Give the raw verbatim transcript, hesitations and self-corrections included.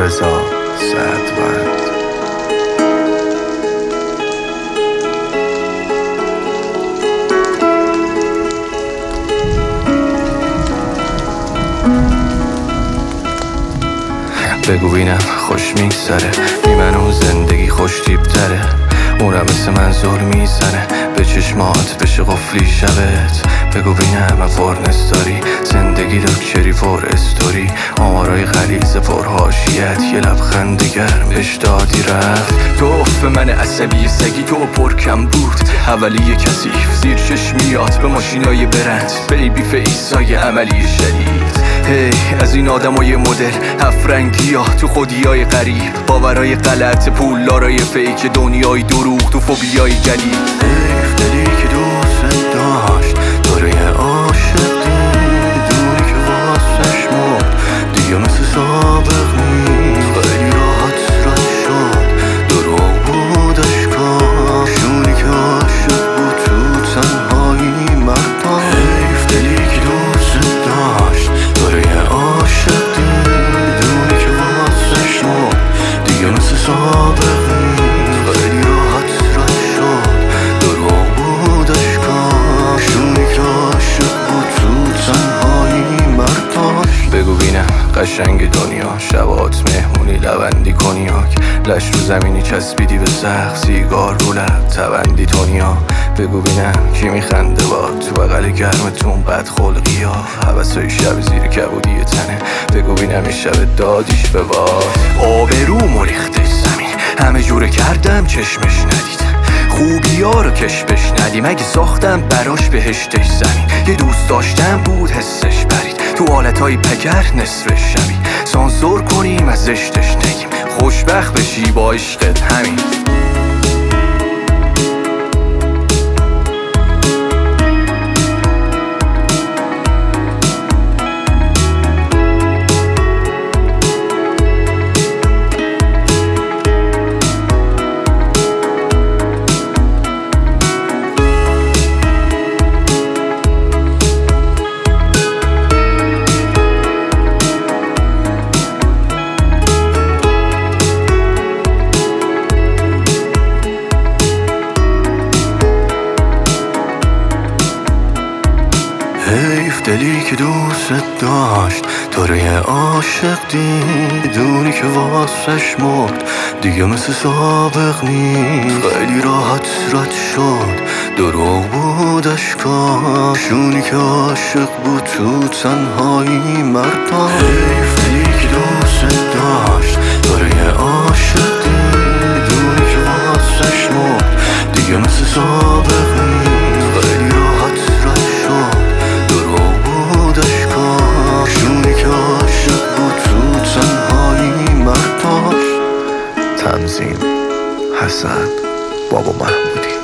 رضا سعدوند. بگو بینم خوش میگذره، بی من اون زندگی خوش تیبتره، اونم مثل من زور میزنه به چشمات بشه قفلی شبت. بگو بینم افورنس داری، زندگی دکتری پر استوری، آمارای غلیظ پر حاشیت، یه لبخند گرم بهش دادی رفت. تو به من عصبی سگی تو پرکم بود، حوالی کثیف زیر چشمیات به ماشینای برند، بیبی فیسای عملی شدید. هی hey, از این آدمای مدل هفرنگی ها تو خودیای غریب، باورای غلط، پولدارای فیک، دنیای دروغ تو فوبیای جدید. حیف دلی که دوست داشت داره یه عاشقی، دونی که واسش مرد دیگه مثل سابق نیست، خیلی راحت رد شد دروغ بود اشکاش، اونی که عاشق بود تو تنهایی مردان. حیف دلی که دوست داشت داره یه عاشقی، دونی که واسش مرد دیگه مثل سابق نیست، خیلی راحت رد شد دروغ بود اشکاش، اونی که عاشق بود تو تنهایی مرداش. بگو بینم قشنگ دنیا، شبات مهمونی لبندی کنیاک، لش رو زمینی چسبیدی به سقف، سیگار رو لب تبندی تونیا. بگو بینم کی میخنده با تو بغل گرمتون بد خلقی ها، حوثای شب زیر کبودی تنه. بگو بینم این شب دادیش به باد، آبرومو ریختش زمین، همه جوره کردم چشمش ندید، خوبی ها رو کشمش ندیم، اگه ساختم براش بهشتش زمین، یه دوست داشتم بود حسش برید، تو حالتهای پگر نصف شبی، سانسور کنیم از زشتش نگیم، خوشبخت بشی با عشقت همین. حیف دلی که دوست داشت تو رو یه عاشق دید، دونی که واسش مرد دیگه مثل سابق نیست، خیلی راحت رد شد دروغ بود اشکاش، اونی که عاشق بود تو تنهایی مردان. حیف دلی که دوست داشت تو رو یه عاشق دید، دونی که واسش مرد دیگه مثل سابق نیست، خیلی راحت رد شد دروغ بود اشکاش، اونی که عاشق بود تو تنهایی مرداش. تنظیم حسن بابا محمودی.